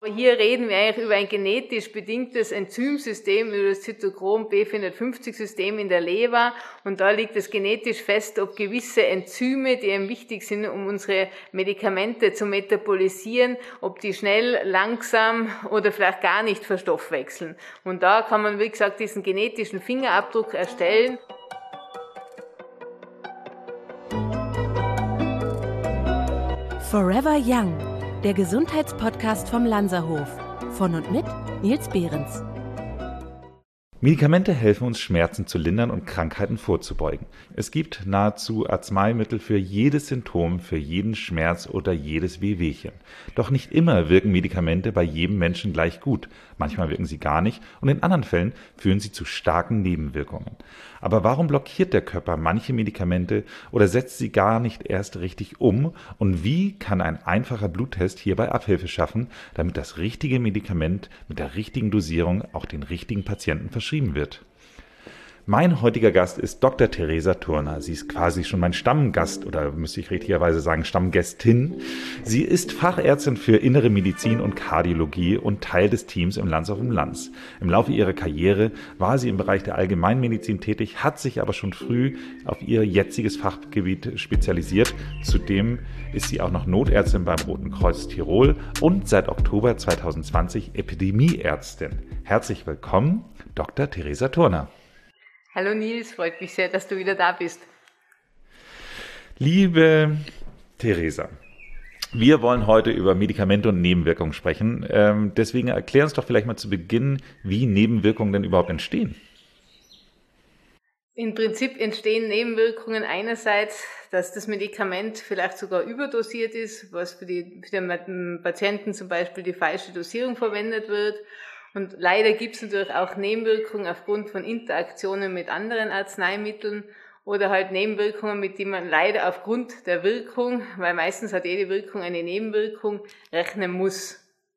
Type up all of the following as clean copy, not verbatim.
Hier reden wir eigentlich über ein genetisch bedingtes Enzymsystem, über das Zytochrom B450-System in der Leber. Und da liegt es genetisch fest, ob gewisse Enzyme, die eben wichtig sind, um unsere Medikamente zu metabolisieren, ob die schnell, langsam oder vielleicht gar nicht verstoffwechseln. Und da kann man, wie gesagt, diesen genetischen Fingerabdruck erstellen. Forever Young, der Gesundheitspodcast vom Lanzerhof. Von und mit Nils Behrens. Medikamente helfen uns, Schmerzen zu lindern und Krankheiten vorzubeugen. Es gibt nahezu Arzneimittel für jedes Symptom, für jeden Schmerz oder jedes Wehwehchen. Doch nicht immer wirken Medikamente bei jedem Menschen gleich gut. Manchmal wirken sie gar nicht und in anderen Fällen führen sie zu starken Nebenwirkungen. Aber warum blockiert der Körper manche Medikamente oder setzt sie gar nicht erst richtig um? Und wie kann ein einfacher Bluttest hierbei Abhilfe schaffen, damit das richtige Medikament mit der richtigen Dosierung auch den richtigen Patienten verschrieben wird? Mein heutiger Gast ist Dr. Theresa Turner. Sie ist quasi schon mein Stammgast oder müsste ich richtigerweise sagen Stammgästin. Sie ist Fachärztin für Innere Medizin und Kardiologie und Teil des Teams im Lanz auf dem Lanz. Im Laufe ihrer Karriere war sie im Bereich der Allgemeinmedizin tätig, hat sich aber schon früh auf ihr jetziges Fachgebiet spezialisiert. Zudem ist sie auch noch Notärztin beim Roten Kreuz Tirol und seit Oktober 2020 Epidemieärztin. Herzlich willkommen, Dr. Theresa Turner. Hallo Nils, freut mich sehr, dass du wieder da bist. Liebe Theresa, wir wollen heute über Medikamente und Nebenwirkungen sprechen. Deswegen erklär uns doch vielleicht mal zu Beginn, wie Nebenwirkungen denn überhaupt entstehen. Im Prinzip entstehen Nebenwirkungen einerseits, dass das Medikament vielleicht sogar überdosiert ist, was für den Patienten zum Beispiel die falsche Dosierung verwendet wird. Und leider gibt es natürlich auch Nebenwirkungen aufgrund von Interaktionen mit anderen Arzneimitteln oder halt Nebenwirkungen, mit denen man leider aufgrund der Wirkung, weil meistens hat jede Wirkung eine Nebenwirkung, rechnen muss.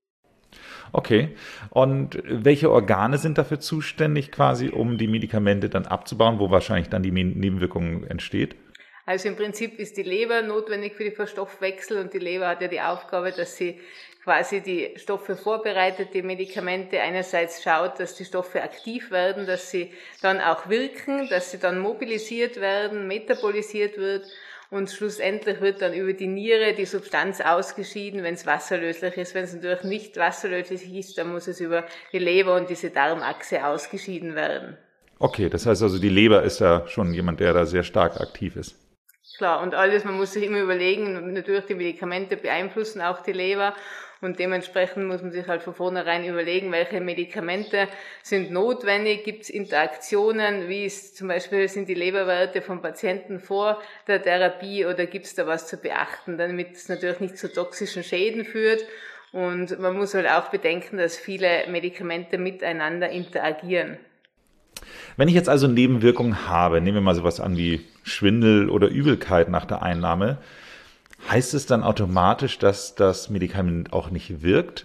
Okay, und welche Organe sind dafür zuständig quasi, um die Medikamente dann abzubauen, wo wahrscheinlich dann die Nebenwirkung entsteht? Also im Prinzip ist die Leber notwendig für die Verstoffwechsel und die Leber hat ja die Aufgabe, dass sie quasi die Stoffe vorbereitet, die Medikamente einerseits schaut, dass die Stoffe aktiv werden, dass sie dann auch wirken, dass sie dann mobilisiert werden, metabolisiert wird und schlussendlich wird dann über die Niere die Substanz ausgeschieden, wenn es wasserlöslich ist. Wenn es natürlich nicht wasserlöslich ist, dann muss es über die Leber und diese Darmachse ausgeschieden werden. Okay, das heißt also, die Leber ist ja schon jemand, der da sehr stark aktiv ist. Klar, und alles, man muss sich immer überlegen, natürlich die Medikamente beeinflussen auch die Leber und dementsprechend muss man sich halt von vornherein überlegen, welche Medikamente sind notwendig, gibt es Interaktionen, wie ist zum Beispiel sind die Leberwerte vom Patienten vor der Therapie oder gibt es da was zu beachten, damit es natürlich nicht zu toxischen Schäden führt und man muss halt auch bedenken, dass viele Medikamente miteinander interagieren. Wenn ich jetzt also Nebenwirkungen habe, nehmen wir mal sowas an wie Schwindel oder Übelkeit nach der Einnahme, heißt es dann automatisch, dass das Medikament auch nicht wirkt,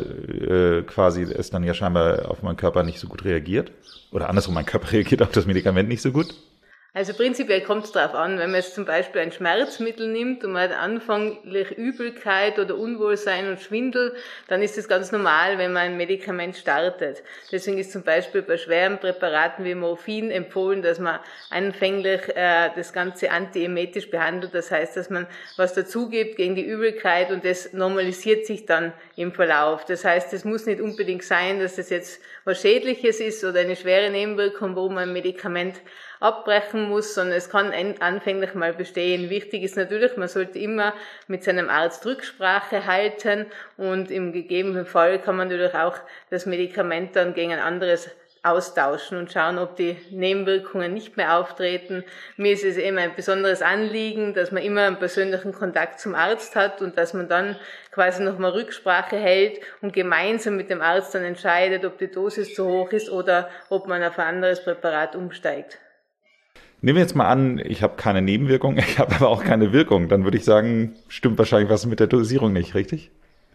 weil quasi es dann ja scheinbar auf meinen Körper nicht so gut reagiert? Oder andersrum, mein Körper reagiert auf das Medikament nicht so gut? Also prinzipiell kommt es darauf an, wenn man jetzt zum Beispiel ein Schmerzmittel nimmt und man hat anfänglich Übelkeit oder Unwohlsein und Schwindel, dann ist es ganz normal, wenn man ein Medikament startet. Deswegen ist zum Beispiel bei schweren Präparaten wie Morphin empfohlen, dass man anfänglich das Ganze antiemetisch behandelt. Das heißt, dass man was dazugibt gegen die Übelkeit und das normalisiert sich dann im Verlauf. Das heißt, es muss nicht unbedingt sein, dass das jetzt was Schädliches ist oder eine schwere Nebenwirkung, wo man ein Medikament abbrechen muss, sondern es kann anfänglich mal bestehen. Wichtig ist natürlich, man sollte immer mit seinem Arzt Rücksprache halten und im gegebenen Fall kann man natürlich auch das Medikament dann gegen ein anderes austauschen und schauen, ob die Nebenwirkungen nicht mehr auftreten. Mir ist es eben ein besonderes Anliegen, dass man immer einen persönlichen Kontakt zum Arzt hat und dass man dann quasi nochmal Rücksprache hält und gemeinsam mit dem Arzt dann entscheidet, ob die Dosis zu hoch ist oder ob man auf ein anderes Präparat umsteigt. Nehmen wir jetzt mal an, ich habe keine Nebenwirkung, ich habe aber auch keine Wirkung. Dann würde ich sagen, stimmt wahrscheinlich was mit der Dosierung nicht, richtig?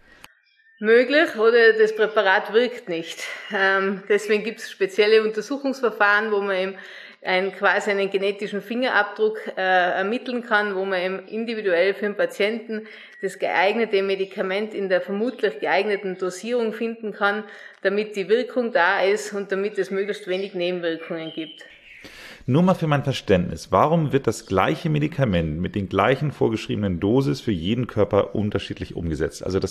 Möglich oder das Präparat wirkt nicht. Deswegen gibt es spezielle Untersuchungsverfahren, wo man quasi einen genetischen Fingerabdruck ermitteln kann, wo man eben individuell für den Patienten das geeignete Medikament in der vermutlich geeigneten Dosierung finden kann, damit die Wirkung da ist und damit es möglichst wenig Nebenwirkungen gibt. Nur mal für mein Verständnis, warum wird das gleiche Medikament mit den gleichen vorgeschriebenen Dosis für jeden Körper unterschiedlich umgesetzt? Also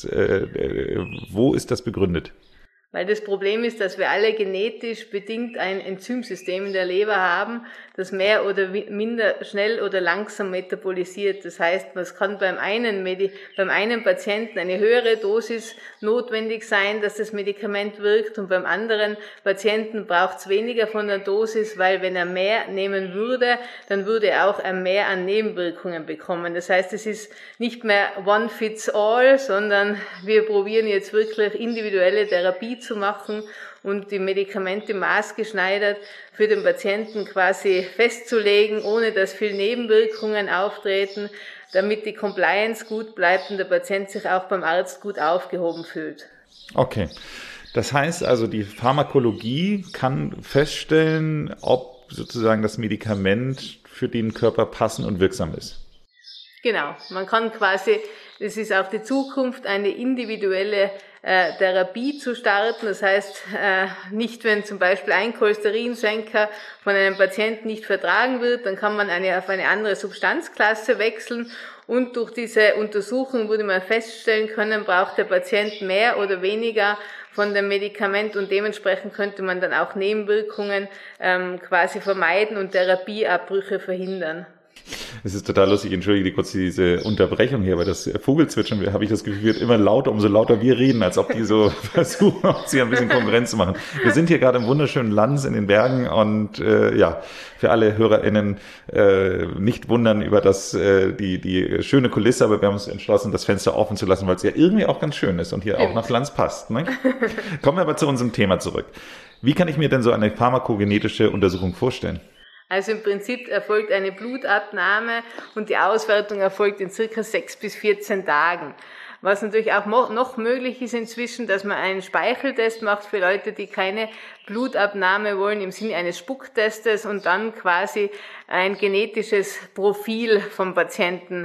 wo ist das begründet? Weil das Problem ist, dass wir alle genetisch bedingt ein Enzymsystem in der Leber haben, das mehr oder minder schnell oder langsam metabolisiert. Das heißt, es kann beim einen Patienten eine höhere Dosis notwendig sein, dass das Medikament wirkt, und beim anderen Patienten braucht es weniger von der Dosis, weil wenn er mehr nehmen würde, dann würde er auch mehr an Nebenwirkungen bekommen. Das heißt, es ist nicht mehr one fits all, sondern wir probieren jetzt wirklich individuelle Therapie zu machen und die Medikamente maßgeschneidert für den Patienten quasi festzulegen, ohne dass viel Nebenwirkungen auftreten, damit die Compliance gut bleibt und der Patient sich auch beim Arzt gut aufgehoben fühlt. Okay. Das heißt also, die Pharmakologie kann feststellen, ob sozusagen das Medikament für den Körper passend und wirksam ist. Genau. Man kann quasi, es ist auch die Zukunft, eine individuelle Therapie zu starten. Das heißt, nicht wenn zum Beispiel ein Cholesterinsenker von einem Patienten nicht vertragen wird, dann kann man auf eine andere Substanzklasse wechseln, und durch diese Untersuchung wurde man feststellen können, braucht der Patient mehr oder weniger von dem Medikament, und dementsprechend könnte man dann auch Nebenwirkungen quasi vermeiden und Therapieabbrüche verhindern. Es ist total lustig, entschuldige kurz diese Unterbrechung hier, weil das Vogelzwitschern, habe ich das Gefühl, wird immer lauter, umso lauter wir reden, als ob die so versuchen, uns hier ein bisschen Konkurrenz zu machen. Wir sind hier gerade im wunderschönen Lanz in den Bergen, und für alle HörerInnen nicht wundern über die schöne Kulisse, aber wir haben uns entschlossen, das Fenster offen zu lassen, weil es ja irgendwie auch ganz schön ist und hier auch nach Lanz passt. Ne? Kommen wir aber zu unserem Thema zurück. Wie kann ich mir denn so eine pharmakogenetische Untersuchung vorstellen? Also im Prinzip erfolgt eine Blutabnahme und die Auswertung erfolgt in circa 6 bis 14 Tagen. Was natürlich auch noch möglich ist inzwischen, dass man einen Speicheltest macht für Leute, die keine Blutabnahme wollen, im Sinne eines Spucktestes, und dann quasi ein genetisches Profil vom Patienten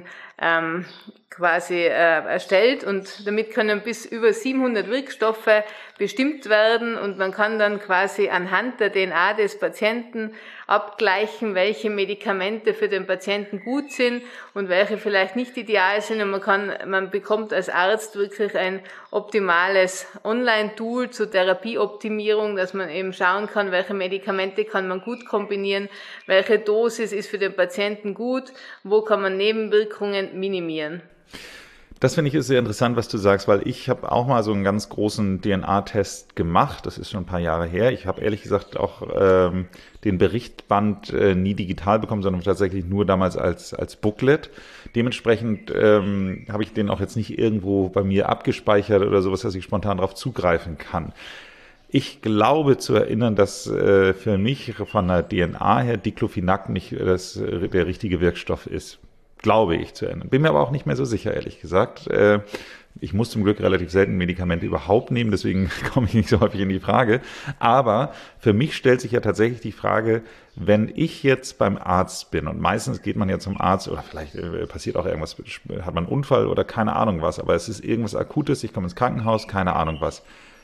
erstellt, und damit können bis über 700 Wirkstoffe bestimmt werden, und man kann dann quasi anhand der DNA des Patienten abgleichen, welche Medikamente für den Patienten gut sind und welche vielleicht nicht ideal sind, und man bekommt als Arzt wirklich ein optimales Online-Tool zur Therapieoptimierung, dass man eben schauen kann, welche Medikamente kann man gut kombinieren, welche Dosis ist für den Patienten gut, wo kann man Nebenwirkungen minimieren. Das finde ich ist sehr interessant, was du sagst, weil ich habe auch mal so einen ganz großen DNA-Test gemacht. Das ist schon ein paar Jahre her. Ich habe ehrlich gesagt auch den Berichtband nie digital bekommen, sondern tatsächlich nur damals als Booklet. Dementsprechend habe ich den auch jetzt nicht irgendwo bei mir abgespeichert oder sowas, dass ich spontan darauf zugreifen kann. Ich glaube zu erinnern, dass für mich von der DNA her Diclofenac nicht der richtige Wirkstoff ist. Glaube ich zu erinnern. Bin mir aber auch nicht mehr so sicher, ehrlich gesagt. Ich muss zum Glück relativ selten Medikamente überhaupt nehmen, deswegen komme ich nicht so häufig in die Frage. Aber für mich stellt sich ja tatsächlich die Frage, wenn ich jetzt beim Arzt bin, und meistens geht man ja zum Arzt, oder vielleicht passiert auch irgendwas, hat man einen Unfall oder keine Ahnung was, aber es ist irgendwas Akutes, ich komme ins Krankenhaus, keine Ahnung was.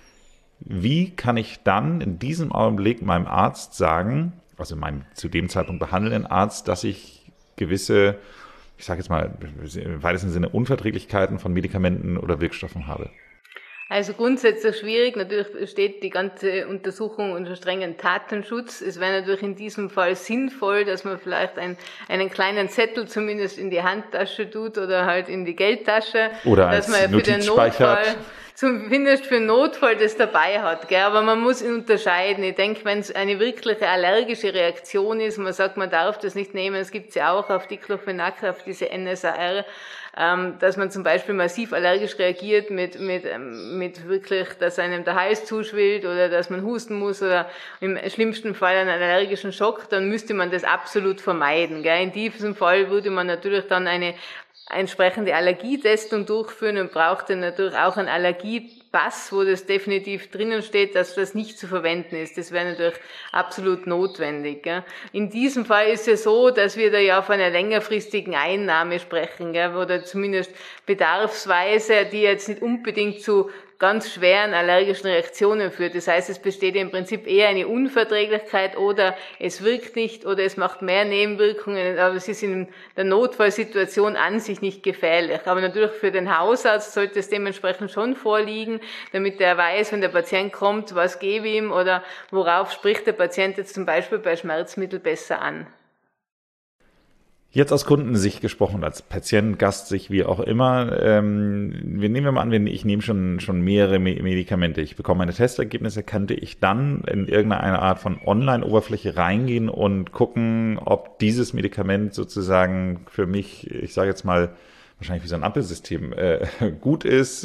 Wie kann ich dann in diesem Augenblick meinem Arzt sagen, also meinem zu dem Zeitpunkt behandelnden Arzt, dass ich gewisse, ich sage jetzt mal im weitesten Sinne, Unverträglichkeiten von Medikamenten oder Wirkstoffen habe? Also grundsätzlich schwierig. Natürlich steht die ganze Untersuchung unter strengen Datenschutz. Es wäre natürlich in diesem Fall sinnvoll, dass man vielleicht einen kleinen Zettel zumindest in die Handtasche tut oder halt in die Geldtasche. Oder dass als man für den Notizspeicher Notfall zumindest für den Notfall das dabei hat, gell? Aber man muss unterscheiden. Ich denke, wenn es eine wirkliche allergische Reaktion ist, man sagt, man darf das nicht nehmen, es gibt ja auch auf Diclofenac, auf diese NSAR, dass man zum Beispiel massiv allergisch reagiert mit wirklich, dass einem der Hals zuschwillt oder dass man husten muss oder im schlimmsten Fall einen allergischen Schock, dann müsste man das absolut vermeiden, gell? In diesem Fall würde man natürlich dann eine entsprechende Allergietestung durchführen und braucht dann natürlich auch einen Pass, wo das definitiv drinnen steht, dass das nicht zu verwenden ist. Das wäre natürlich absolut notwendig. Gell. In diesem Fall ist es so, dass wir da ja von einer längerfristigen Einnahme sprechen, gell, oder zumindest bedarfsweise, die jetzt nicht unbedingt zu ganz schweren allergischen Reaktionen führt. Das heißt, es besteht im Prinzip eher eine Unverträglichkeit oder es wirkt nicht oder es macht mehr Nebenwirkungen, aber es ist in der Notfallsituation an sich nicht gefährlich. Aber natürlich für den Hausarzt sollte es dementsprechend schon vorliegen, damit er weiß, wenn der Patient kommt, was gebe ich ihm oder worauf spricht der Patient jetzt zum Beispiel bei Schmerzmittel besser an. Jetzt aus Kundensicht gesprochen, als Patient, Gast, sich wie auch immer. Wir nehmen mal an, ich nehme schon mehrere Medikamente. Ich bekomme meine Testergebnisse. Könnte ich dann in irgendeine Art von Online-Oberfläche reingehen und gucken, ob dieses Medikament sozusagen für mich, ich sage jetzt mal, wahrscheinlich wie so ein Ampelsystem, gut ist,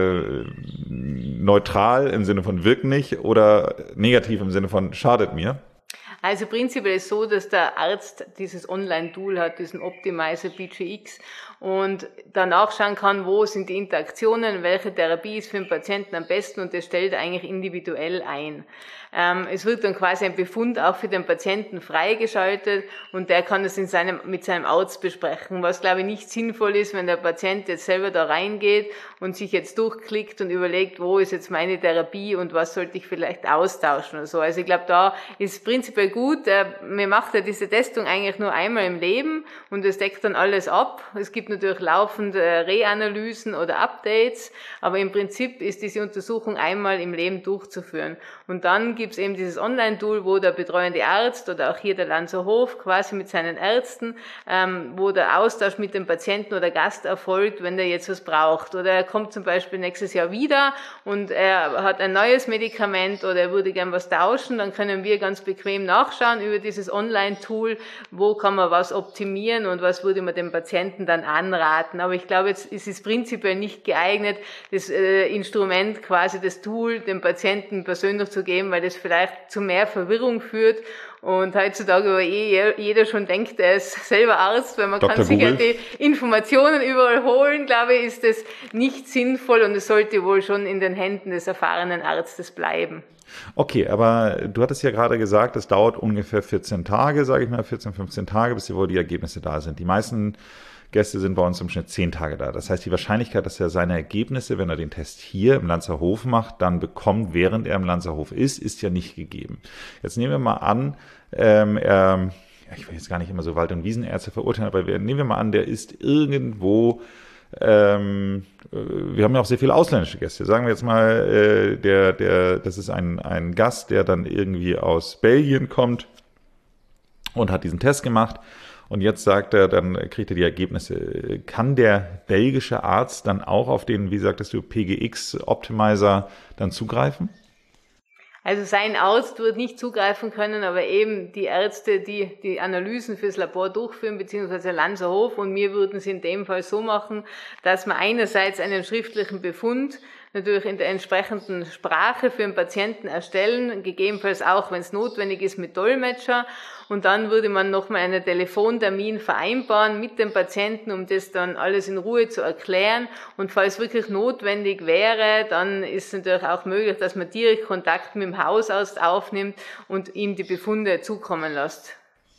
neutral im Sinne von wirkt nicht oder negativ im Sinne von schadet mir? Also prinzipiell ist es so, dass der Arzt dieses Online-Tool hat, diesen Optimizer BGX, und danach schauen kann, wo sind die Interaktionen, welche Therapie ist für den Patienten am besten, und das stellt er eigentlich individuell ein. Es wird dann quasi ein Befund auch für den Patienten freigeschaltet und der kann das mit seinem Arzt besprechen, was glaube ich nicht sinnvoll ist, wenn der Patient jetzt selber da reingeht und sich jetzt durchklickt und überlegt, wo ist jetzt meine Therapie und was sollte ich vielleicht austauschen oder so. Also ich glaube, da ist prinzipiell gut. Mir macht ja diese Testung eigentlich nur einmal im Leben und es deckt dann alles ab. Es gibt natürlich laufend Reanalysen oder Updates, aber im Prinzip ist diese Untersuchung einmal im Leben durchzuführen. Und dann gibt es eben dieses Online-Tool, wo der betreuende Arzt oder auch hier der Lanzerhof quasi mit seinen Ärzten, wo der Austausch mit dem Patienten oder Gast erfolgt, wenn der jetzt was braucht. Oder er kommt zum Beispiel nächstes Jahr wieder und er hat ein neues Medikament oder er würde gern was tauschen, dann können wir ganz bequem nachschauen über dieses Online-Tool, wo kann man was optimieren und was würde man dem Patienten dann anraten. Aber ich glaube, jetzt ist es prinzipiell nicht geeignet, das Instrument, quasi das Tool, dem Patienten persönlich zu geben, weil das vielleicht zu mehr Verwirrung führt. Und heutzutage, wo jeder schon denkt, er ist selber Arzt, weil man Dr. kann sich ja Google. die Informationen überall holen, glaube ich, ist das nicht sinnvoll und es sollte wohl schon in den Händen des erfahrenen Arztes bleiben. Okay, aber du hattest ja gerade gesagt, es dauert ungefähr 14 Tage, sage ich mal, 14, 15 Tage, bis wohl die Ergebnisse da sind. Die meisten Gäste sind bei uns im Schnitt 10 Tage da. Das heißt, die Wahrscheinlichkeit, dass er seine Ergebnisse, wenn er den Test hier im Lanzerhof macht, dann bekommt, während er im Lanzerhof ist ja nicht gegeben. Jetzt nehmen wir mal an, ich will jetzt gar nicht immer so Wald- und Wiesenärzte verurteilen, aber nehmen wir mal an, der ist irgendwo, wir haben ja auch sehr viele ausländische Gäste. Sagen wir jetzt mal, das ist ein Gast, der dann irgendwie aus Belgien kommt und hat diesen Test gemacht. Und jetzt sagt er, dann kriegt er die Ergebnisse. Kann der belgische Arzt dann auch auf den, wie sagtest du, PGX-Optimizer dann zugreifen? Also sein Arzt wird nicht zugreifen können, aber eben die Ärzte, die die Analysen fürs Labor durchführen, beziehungsweise der Lanzerhof, und wir würden es in dem Fall so machen, dass man einerseits einen schriftlichen Befund natürlich in der entsprechenden Sprache für den Patienten erstellen, gegebenenfalls auch, wenn es notwendig ist, mit Dolmetscher. Und dann würde man nochmal einen Telefontermin vereinbaren mit dem Patienten, um das dann alles in Ruhe zu erklären. Und falls wirklich notwendig wäre, dann ist es natürlich auch möglich, dass man direkt Kontakt mit dem Hausarzt aufnimmt und ihm die Befunde zukommen lässt.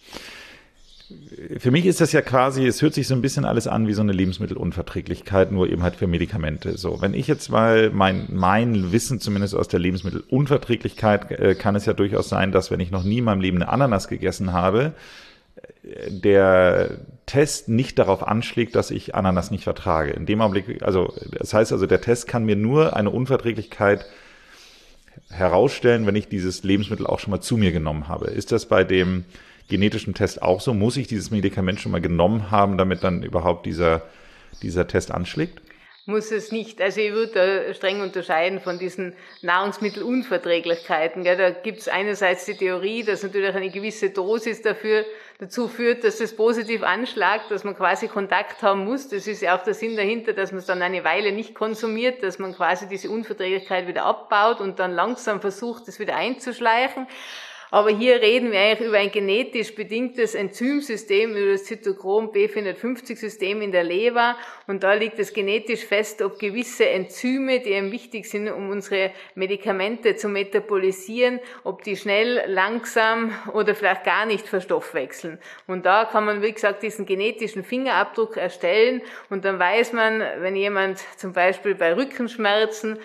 Für mich ist das ja quasi, es hört sich so ein bisschen alles an wie so eine Lebensmittelunverträglichkeit, nur eben halt für Medikamente. So, wenn ich jetzt mal mein Wissen zumindest aus der Lebensmittelunverträglichkeit, kann es ja durchaus sein, dass wenn ich noch nie in meinem Leben eine Ananas gegessen habe, der Test nicht darauf anschlägt, dass ich Ananas nicht vertrage. In dem Augenblick, also das heißt also, der Test kann mir nur eine Unverträglichkeit herausstellen, wenn ich dieses Lebensmittel auch schon mal zu mir genommen habe. Ist das bei dem genetischen Test auch so? Muss ich dieses Medikament schon mal genommen haben, damit dann überhaupt dieser Test anschlägt? Muss es nicht. Also ich würde da streng unterscheiden von diesen Nahrungsmittelunverträglichkeiten. Da gibt es einerseits die Theorie, dass natürlich eine gewisse Dosis dazu führt, dass das positiv anschlägt, dass man quasi Kontakt haben muss. Das ist ja auch der Sinn dahinter, dass man es dann eine Weile nicht konsumiert, dass man quasi diese Unverträglichkeit wieder abbaut und dann langsam versucht, das wieder einzuschleichen. Aber hier reden wir eigentlich über ein genetisch bedingtes Enzymsystem, über das Zytochrom B450-System in der Leber. Und da liegt es genetisch fest, ob gewisse Enzyme, die eben wichtig sind, um unsere Medikamente zu metabolisieren, ob die schnell, langsam oder vielleicht gar nicht verstoffwechseln. Und da kann man, wie gesagt, diesen genetischen Fingerabdruck erstellen und dann weiß man, wenn jemand zum Beispiel bei Rückenschmerzen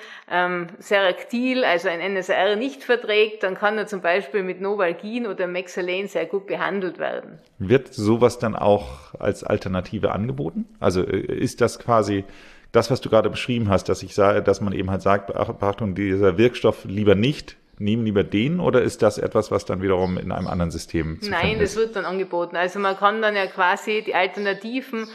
Seractil, also ein NSAR, nicht verträgt, dann kann er zum Beispiel mit Novalgin oder Mexalen sehr gut behandelt werden. Wird sowas dann auch als Alternative angeboten? Also ist das quasi das, was du gerade beschrieben hast, dass ich sage, dass man eben halt sagt, Achtung, dieser Wirkstoff lieber nicht, nehmen lieber den, oder ist das etwas, was dann wiederum in einem anderen System zu finden ist? Nein, das wird dann angeboten. Also man kann dann ja quasi die Alternativen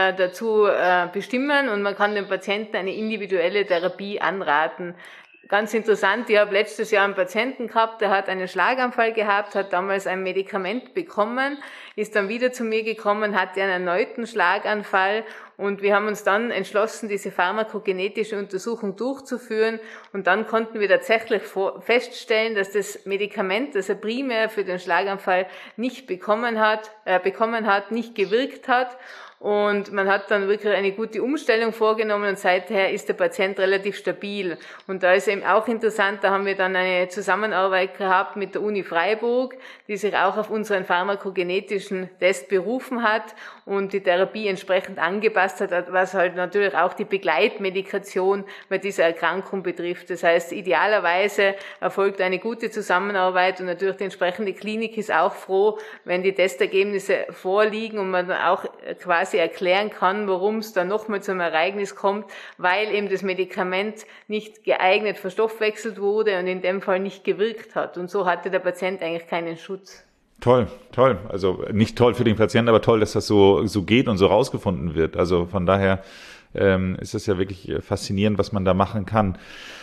dazu bestimmen und man kann dem Patienten eine individuelle Therapie anraten. Ganz interessant, ich habe letztes Jahr einen Patienten gehabt, der hat einen Schlaganfall gehabt, hat damals ein Medikament bekommen, ist dann wieder zu mir gekommen, hatte einen erneuten Schlaganfall und wir haben uns dann entschlossen, diese pharmakogenetische Untersuchung durchzuführen und dann konnten wir tatsächlich feststellen, dass das Medikament, das er primär für den Schlaganfall nicht bekommen hat, nicht gewirkt hat. Und man hat dann wirklich eine gute Umstellung vorgenommen und seither ist der Patient relativ stabil. Und da ist eben auch interessant, da haben wir dann eine Zusammenarbeit gehabt mit der Uni Freiburg, die sich auch auf unseren pharmakogenetischen Test berufen hat und die Therapie entsprechend angepasst hat, was halt natürlich auch die Begleitmedikation bei dieser Erkrankung betrifft. Das heißt, idealerweise erfolgt eine gute Zusammenarbeit und natürlich die entsprechende Klinik ist auch froh, wenn die Testergebnisse vorliegen und man dann auch quasi erklären kann, warum es dann nochmal zum Ereignis kommt, weil eben das Medikament nicht geeignet verstoffwechselt wurde und in dem Fall nicht gewirkt hat. Und so hatte der Patient eigentlich keinen Schutz. Toll. Also nicht toll für den Patienten, aber toll, dass das so geht und so rausgefunden wird. Also von daher ist es ja wirklich faszinierend, was man da machen kann.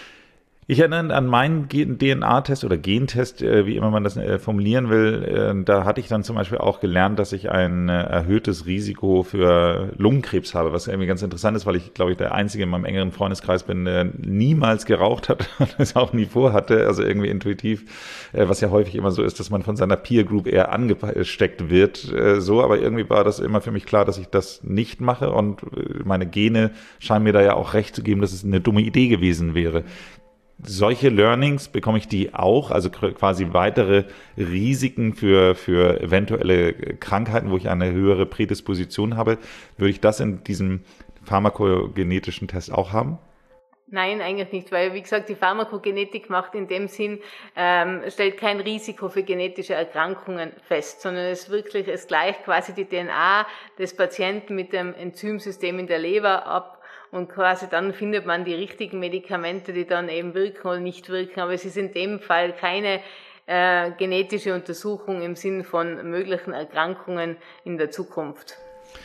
Ich erinnere an meinen DNA-Test oder Gentest, wie immer man das formulieren will. Da hatte ich dann zum Beispiel auch gelernt, dass ich ein erhöhtes Risiko für Lungenkrebs habe, was irgendwie ganz interessant ist, weil ich, glaube ich, der Einzige in meinem engeren Freundeskreis bin, der niemals geraucht hat und es auch nie vorhatte, also irgendwie intuitiv, was ja häufig immer so ist, dass man von seiner Peer Group eher angesteckt wird, aber irgendwie war das immer für mich klar, dass ich das nicht mache und meine Gene scheinen mir da ja auch recht zu geben, dass es eine dumme Idee gewesen wäre. Solche Learnings bekomme ich die auch, also quasi weitere Risiken für eventuelle Krankheiten, wo ich eine höhere Prädisposition habe. Würde ich das in diesem pharmakogenetischen Test auch haben? Nein, eigentlich nicht, weil, wie gesagt, die Pharmakogenetik macht in dem Sinn, stellt kein Risiko für genetische Erkrankungen fest, sondern es gleicht quasi die DNA des Patienten mit dem Enzymsystem in der Leber ab. Und quasi dann findet man die richtigen Medikamente, die dann eben wirken oder nicht wirken. Aber es ist in dem Fall keine genetische Untersuchung im Sinn von möglichen Erkrankungen in der Zukunft.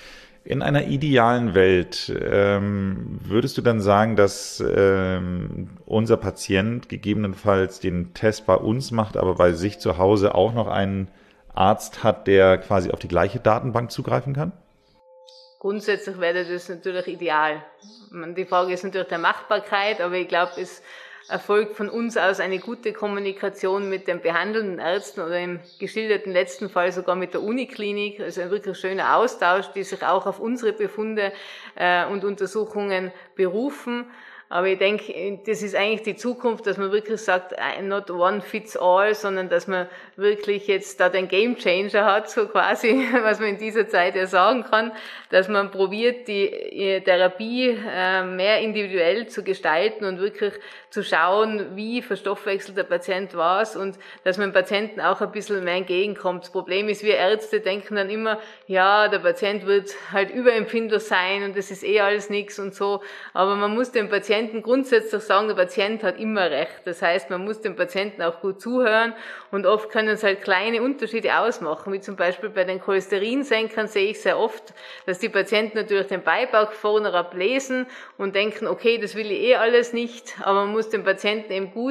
In einer idealen Welt würdest du dann sagen, dass unser Patient gegebenenfalls den Test bei uns macht, aber bei sich zu Hause auch noch einen Arzt hat, der quasi auf die gleiche Datenbank zugreifen kann? Grundsätzlich wäre das natürlich ideal. Die Frage ist natürlich der Machbarkeit, aber ich glaube, es erfolgt von uns aus eine gute Kommunikation mit den behandelnden Ärzten oder im geschilderten letzten Fall sogar mit der Uniklinik. Also ein wirklich schöner Austausch, die sich auch auf unsere Befunde und Untersuchungen berufen. Aber ich denke, das ist eigentlich die Zukunft, dass man wirklich sagt, not one fits all, sondern dass man wirklich jetzt da den Game Changer hat, so quasi, was man in dieser Zeit ja sagen kann, dass man probiert, die Therapie mehr individuell zu gestalten und wirklich zu schauen, wie verstoffwechselt der Patient was und dass man dem Patienten auch ein bisschen mehr entgegenkommt. Das Problem ist, wir Ärzte denken dann immer, ja, der Patient wird halt überempfindlich sein und das ist alles nichts und so, aber man muss dem Patienten grundsätzlich sagen, der Patient hat immer recht. Das heißt, man muss dem Patienten auch gut zuhören und oft können es halt kleine Unterschiede ausmachen, wie zum Beispiel bei den Cholesterinsenkern sehe ich sehr oft, dass die Patienten natürlich den Beipack vorne ablesen und denken, okay, das will ich alles nicht, aber man muss dem Patienten eben gut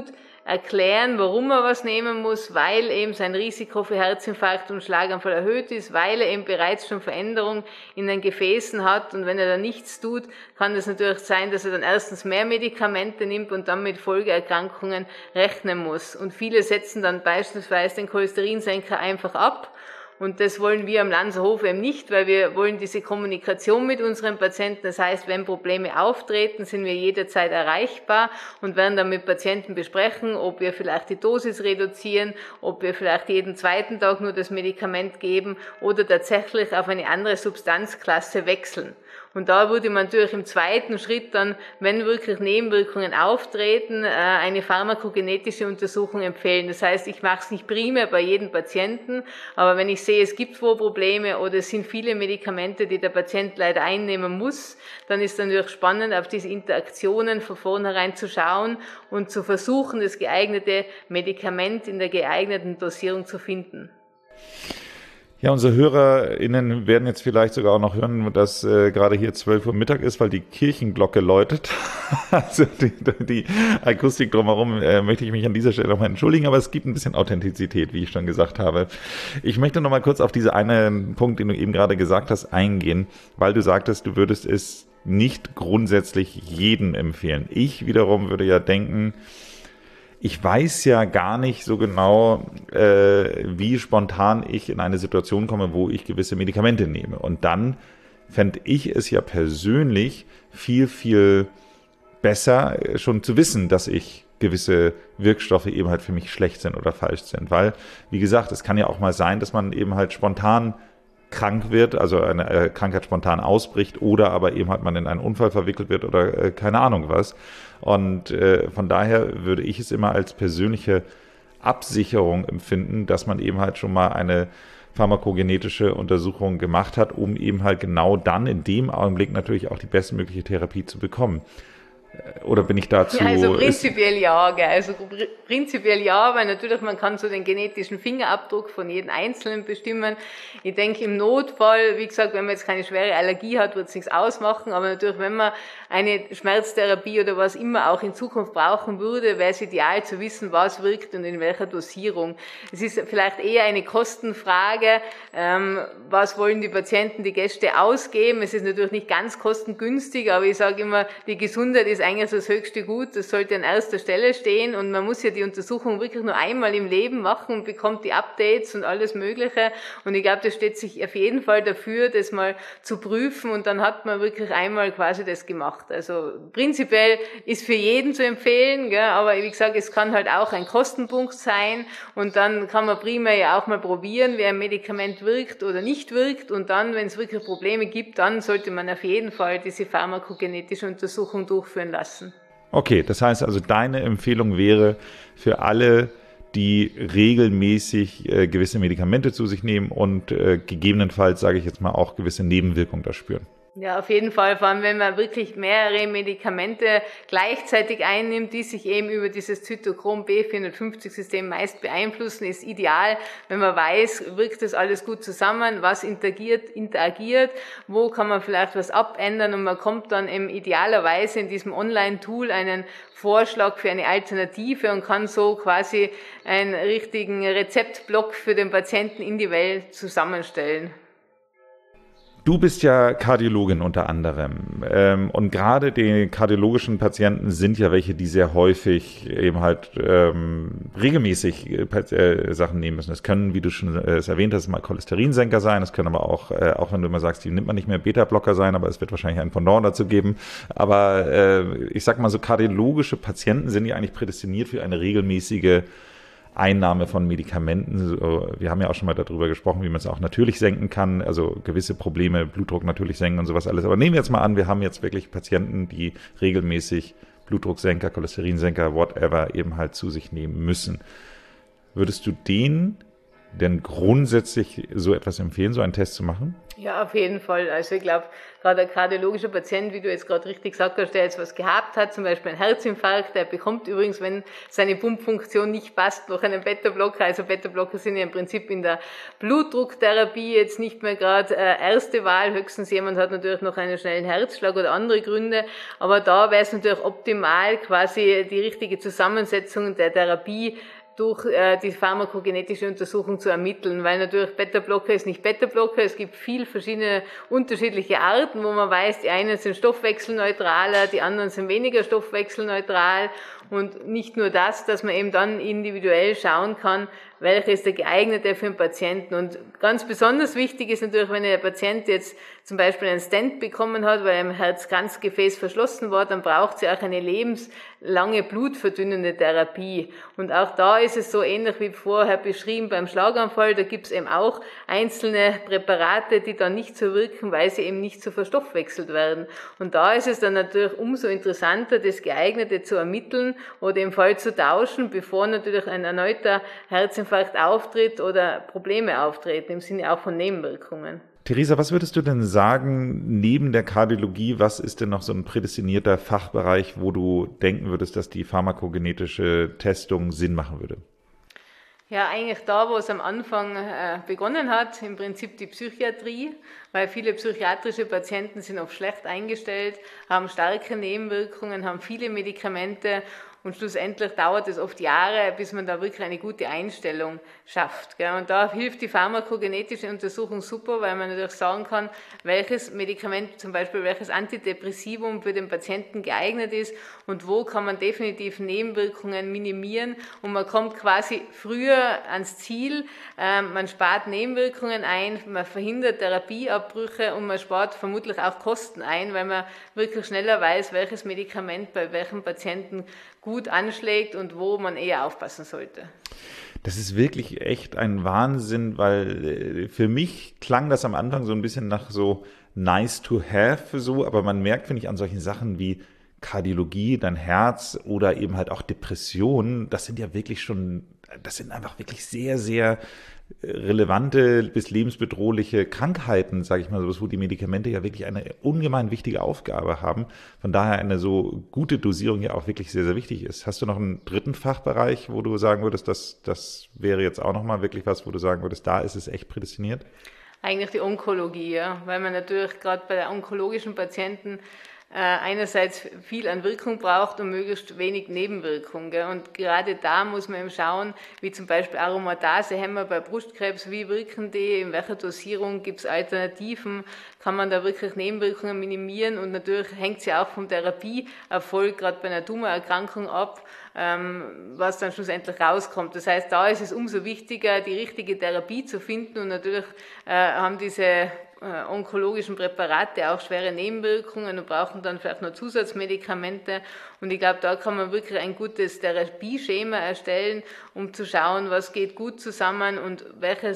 erklären, warum er was nehmen muss, weil eben sein Risiko für Herzinfarkt und Schlaganfall erhöht ist, weil er eben bereits schon Veränderungen in den Gefäßen hat, und wenn er da nichts tut, kann es natürlich sein, dass er dann erstens mehr Medikamente nimmt und dann mit Folgeerkrankungen rechnen muss. Und viele setzen dann beispielsweise den Cholesterinsenker einfach ab. Und das wollen wir am Lanzerhof eben nicht, weil wir wollen diese Kommunikation mit unseren Patienten. Das heißt, wenn Probleme auftreten, sind wir jederzeit erreichbar und werden dann mit Patienten besprechen, ob wir vielleicht die Dosis reduzieren, ob wir vielleicht jeden zweiten Tag nur das Medikament geben oder tatsächlich auf eine andere Substanzklasse wechseln. Und da würde man natürlich im zweiten Schritt dann, wenn wirklich Nebenwirkungen auftreten, eine pharmakogenetische Untersuchung empfehlen. Das heißt, ich mache es nicht primär bei jedem Patienten, aber wenn ich sehe, es gibt wohl Probleme oder es sind viele Medikamente, die der Patient leider einnehmen muss, dann ist es natürlich spannend, auf diese Interaktionen von vornherein zu schauen und zu versuchen, das geeignete Medikament in der geeigneten Dosierung zu finden. Ja, unsere HörerInnen werden jetzt vielleicht sogar auch noch hören, dass gerade hier 12 Uhr Mittag ist, weil die Kirchenglocke läutet. Also die Akustik drumherum möchte ich mich an dieser Stelle nochmal entschuldigen, aber es gibt ein bisschen Authentizität, wie ich schon gesagt habe. Ich möchte nochmal kurz auf diese einen Punkt, den du eben gerade gesagt hast, eingehen, weil du sagtest, du würdest es nicht grundsätzlich jedem empfehlen. Ich wiederum würde ja denken, ich weiß ja gar nicht so genau, wie spontan ich in eine Situation komme, wo ich gewisse Medikamente nehme. Und dann fände ich es ja persönlich viel, viel besser, schon zu wissen, dass ich gewisse Wirkstoffe eben halt für mich schlecht sind oder falsch sind. Weil, wie gesagt, es kann ja auch mal sein, dass man eben halt spontan krank wird, also eine Krankheit spontan ausbricht oder aber eben halt man in einen Unfall verwickelt wird oder keine Ahnung was. Und von daher würde ich es immer als persönliche Absicherung empfinden, dass man eben halt schon mal eine pharmakogenetische Untersuchung gemacht hat, um eben halt genau dann in dem Augenblick natürlich auch die bestmögliche Therapie zu bekommen. Oder bin ich dazu... Also prinzipiell ja, gell. Also prinzipiell ja, weil natürlich man kann so den genetischen Fingerabdruck von jedem Einzelnen bestimmen. Ich denke im Notfall, wie gesagt, wenn man jetzt keine schwere Allergie hat, wird es nichts ausmachen, aber natürlich, wenn man eine Schmerztherapie oder was immer auch in Zukunft brauchen würde, wäre es ideal zu wissen, was wirkt und in welcher Dosierung. Es ist vielleicht eher eine Kostenfrage, was wollen die Patienten, die Gäste ausgeben. Es ist natürlich nicht ganz kostengünstig, aber ich sage immer, die Gesundheit ist eigentlich das höchste Gut, das sollte an erster Stelle stehen und man muss ja die Untersuchung wirklich nur einmal im Leben machen und bekommt die Updates und alles Mögliche und ich glaube, das steht sich auf jeden Fall dafür, das mal zu prüfen und dann hat man wirklich einmal quasi das gemacht. Also prinzipiell ist für jeden zu empfehlen, gell, aber wie gesagt, es kann halt auch ein Kostenpunkt sein und dann kann man primär ja auch mal probieren, wie ein Medikament wirkt oder nicht wirkt und dann, wenn es wirklich Probleme gibt, dann sollte man auf jeden Fall diese pharmakogenetische Untersuchung durchführen lassen. Okay, das heißt also, deine Empfehlung wäre für alle, die regelmäßig gewisse Medikamente zu sich nehmen und gegebenenfalls, sage ich jetzt mal, auch gewisse Nebenwirkungen da spüren. Ja, auf jeden Fall, vor allem wenn man wirklich mehrere Medikamente gleichzeitig einnimmt, die sich eben über dieses Zytochrom-B450-System meist beeinflussen, ist ideal, wenn man weiß, wirkt das alles gut zusammen, was interagiert, wo kann man vielleicht was abändern und man kommt dann eben idealerweise in diesem Online-Tool einen Vorschlag für eine Alternative und kann so quasi einen richtigen Rezeptblock für den Patienten in die Welt zusammenstellen. Du bist ja Kardiologin unter anderem und gerade die kardiologischen Patienten sind ja welche, die sehr häufig eben halt regelmäßig Sachen nehmen müssen. Es können, wie du schon erwähnt hast, mal Cholesterinsenker sein, es können aber auch wenn du immer sagst, die nimmt man nicht mehr, Beta-Blocker sein, aber es wird wahrscheinlich ein Pendant dazu geben. Aber ich sag mal so, kardiologische Patienten sind ja eigentlich prädestiniert für eine regelmäßige Einnahme von Medikamenten. Wir haben ja auch schon mal darüber gesprochen, wie man es auch natürlich senken kann, also gewisse Probleme, Blutdruck natürlich senken und sowas alles. Aber nehmen wir jetzt mal an, wir haben jetzt wirklich Patienten, die regelmäßig Blutdrucksenker, Cholesterinsenker, whatever eben halt zu sich nehmen müssen. Würdest du denen denn grundsätzlich so etwas empfehlen, so einen Test zu machen? Ja, auf jeden Fall. Also ich glaube, gerade ein kardiologischer Patient, wie du jetzt gerade richtig gesagt hast, der jetzt was gehabt hat, zum Beispiel einen Herzinfarkt, der bekommt übrigens, wenn seine Pumpfunktion nicht passt, noch einen Beta-Blocker. Also Beta-Blocker sind ja im Prinzip in der Blutdrucktherapie jetzt nicht mehr gerade erste Wahl. Höchstens jemand hat natürlich noch einen schnellen Herzschlag oder andere Gründe. Aber da wäre es natürlich optimal, quasi die richtige Zusammensetzung der Therapie durch die pharmakogenetische Untersuchung zu ermitteln, weil natürlich Beta-Blocker ist nicht Beta-Blocker, es gibt viel verschiedene unterschiedliche Arten, wo man weiß, die einen sind stoffwechselneutraler, die anderen sind weniger stoffwechselneutral und nicht nur das, dass man eben dann individuell schauen kann, welcher ist der geeignete für den Patienten. Und ganz besonders wichtig ist natürlich, wenn der Patient jetzt zum Beispiel einen Stent bekommen hat, weil ein Herzkranzgefäß verschlossen war, dann braucht sie auch eine lebenslange blutverdünnende Therapie. Und auch da ist es so ähnlich wie vorher beschrieben beim Schlaganfall, da gibt es eben auch einzelne Präparate, die dann nicht so wirken, weil sie eben nicht so verstoffwechselt werden. Und da ist es dann natürlich umso interessanter, das Geeignete zu ermitteln oder im Fall zu tauschen, bevor natürlich ein erneuter Herzinfarkt auftritt oder Probleme auftreten, im Sinne auch von Nebenwirkungen. Theresa, was würdest du denn sagen, neben der Kardiologie, was ist denn noch so ein prädestinierter Fachbereich, wo du denken würdest, dass die pharmakogenetische Testung Sinn machen würde? Ja, eigentlich da, wo es am Anfang begonnen hat, im Prinzip die Psychiatrie, weil viele psychiatrische Patienten sind oft schlecht eingestellt, haben starke Nebenwirkungen, haben viele Medikamente und schlussendlich dauert es oft Jahre, bis man da wirklich eine gute Einstellung schafft. Und da hilft die pharmakogenetische Untersuchung super, weil man natürlich sagen kann, welches Medikament, zum Beispiel welches Antidepressivum für den Patienten geeignet ist und wo kann man definitiv Nebenwirkungen minimieren und man kommt quasi früher ans Ziel, man spart Nebenwirkungen ein, man verhindert Therapieabbrüche und man spart vermutlich auch Kosten ein, weil man wirklich schneller weiß, welches Medikament bei welchem Patienten gut anschlägt und wo man eher aufpassen sollte. Das ist wirklich echt ein Wahnsinn, weil für mich klang das am Anfang so ein bisschen nach so nice to have, so, aber man merkt, finde ich, an solchen Sachen wie Kardiologie, dein Herz oder eben halt auch Depressionen, das sind einfach wirklich sehr, sehr relevante bis lebensbedrohliche Krankheiten, sage ich mal so, wo die Medikamente ja wirklich eine ungemein wichtige Aufgabe haben. Von daher eine so gute Dosierung ja auch wirklich sehr, sehr wichtig ist. Hast du noch einen dritten Fachbereich, wo du sagen würdest, das wäre jetzt auch nochmal wirklich was, wo du sagen würdest, da ist es echt prädestiniert? Eigentlich die Onkologie, ja, weil man natürlich gerade bei der onkologischen Patienten einerseits viel an Wirkung braucht und möglichst wenig Nebenwirkung. Gell? Und gerade da muss man eben schauen, wie zum Beispiel Aromatasehämmer bei Brustkrebs, wie wirken die, in welcher Dosierung, gibt es Alternativen, kann man da wirklich Nebenwirkungen minimieren und natürlich hängt es ja auch vom Therapieerfolg, gerade bei einer Tumorerkrankung ab, was dann schlussendlich rauskommt. Das heißt, da ist es umso wichtiger, die richtige Therapie zu finden und natürlich haben diese onkologischen Präparate auch schwere Nebenwirkungen und brauchen dann vielleicht noch Zusatzmedikamente. Und ich glaube, da kann man wirklich ein gutes Therapieschema erstellen, um zu schauen, was geht gut zusammen und welche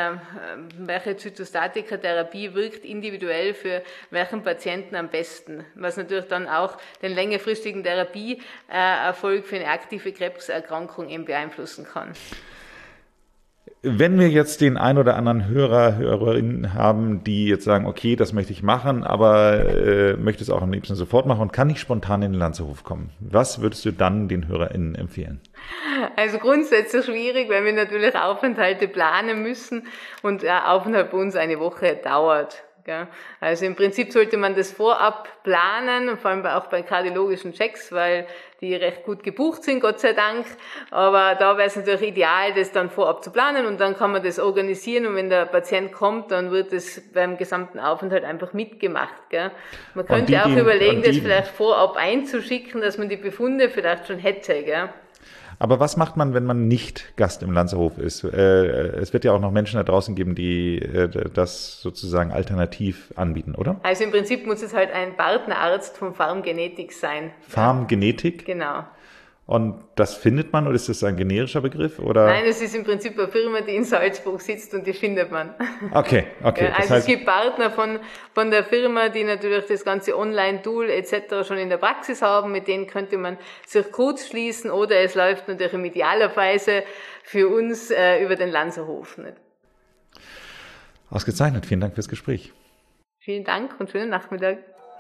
Zytostatika-Therapie wirkt individuell für welchen Patienten am besten. Was natürlich dann auch den längerfristigen Therapieerfolg für eine aktive Krebserkrankung eben beeinflussen kann. Wenn wir jetzt den ein oder anderen Hörerin haben, die jetzt sagen, okay, das möchte ich machen, aber möchte es auch am liebsten sofort machen und kann nicht spontan in den Lanzerhof kommen, was würdest du dann den HörerInnen empfehlen? Also grundsätzlich schwierig, weil wir natürlich Aufenthalte planen müssen und der Aufenthalt bei uns eine Woche dauert. Also im Prinzip sollte man das vorab planen, vor allem auch bei kardiologischen Checks, weil die recht gut gebucht sind, Gott sei Dank. Aber da wäre es natürlich ideal, das dann vorab zu planen und dann kann man das organisieren und wenn der Patient kommt, dann wird es beim gesamten Aufenthalt einfach mitgemacht. Man könnte auch überlegen, das vielleicht vorab einzuschicken, dass man die Befunde vielleicht schon hätte. Aber was macht man, wenn man nicht Gast im Lanzerhof ist? Es wird ja auch noch Menschen da draußen geben, die das sozusagen alternativ anbieten, oder? Also im Prinzip muss es halt ein Partnerarzt von Pharmgenetik sein. Pharmgenetik? Genau. Und das findet man, oder ist das ein generischer Begriff? Oder? Nein, es ist im Prinzip eine Firma, die in Salzburg sitzt und die findet man. Okay. Ja, also es gibt Partner von der Firma, die natürlich das ganze Online-Tool etc. schon in der Praxis haben, mit denen könnte man sich kurz schließen, oder es läuft natürlich idealerweise für uns über den Lanzerhof. Nicht? Ausgezeichnet, vielen Dank fürs Gespräch. Vielen Dank und schönen Nachmittag.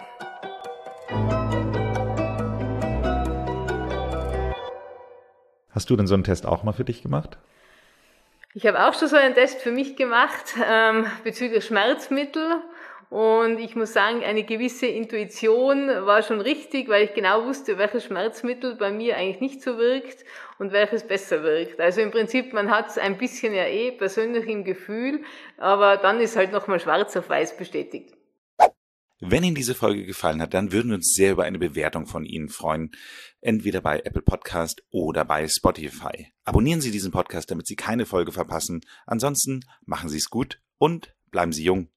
Hast du denn so einen Test auch mal für dich gemacht? Ich habe auch schon so einen Test für mich gemacht bezüglich Schmerzmittel, und ich muss sagen, eine gewisse Intuition war schon richtig, weil ich genau wusste, welches Schmerzmittel bei mir eigentlich nicht so wirkt und welches besser wirkt. Also im Prinzip, man hat es ein bisschen ja persönlich im Gefühl, aber dann ist halt nochmal schwarz auf weiß bestätigt. Wenn Ihnen diese Folge gefallen hat, dann würden wir uns sehr über eine Bewertung von Ihnen freuen. Entweder bei Apple Podcast oder bei Spotify. Abonnieren Sie diesen Podcast, damit Sie keine Folge verpassen. Ansonsten machen Sie es gut und bleiben Sie jung.